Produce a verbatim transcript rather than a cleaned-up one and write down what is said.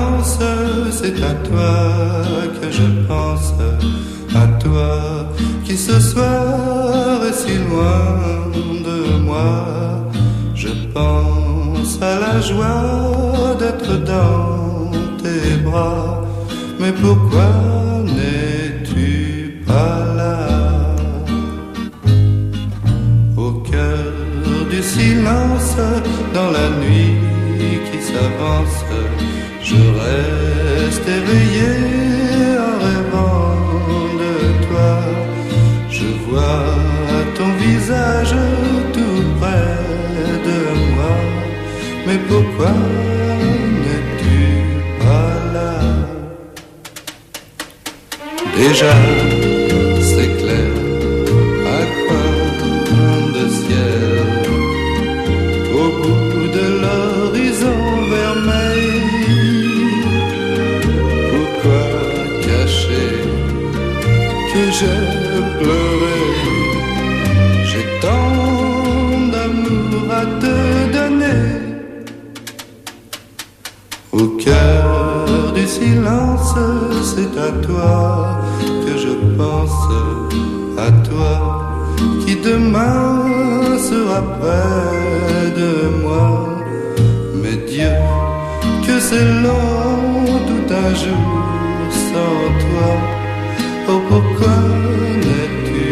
silence, c'est à toi que je pense, à toi qui ce soir est si loin de moi. Je pense à la joie d'être dans tes bras, mais pourquoi n'es-tu pas là? Au cœur du silence, dans la nuit qui s'avance, je reste éveillé en rêvant de toi. Je vois ton visage tout près de moi, mais pourquoi n'es-tu pas là? Déjà c'est clair, à quoi de ciel, au bout de l'horizon vermeil. Pourquoi cacher que j'ai pleuré? J'ai tant d'amour à te donner. Au cœur du silence, c'est à toi que je pense, à toi qui demain sera près de moi. Mais Dieu, que c'est long tout un jour sans toi. Oh, pourquoi n'es-tu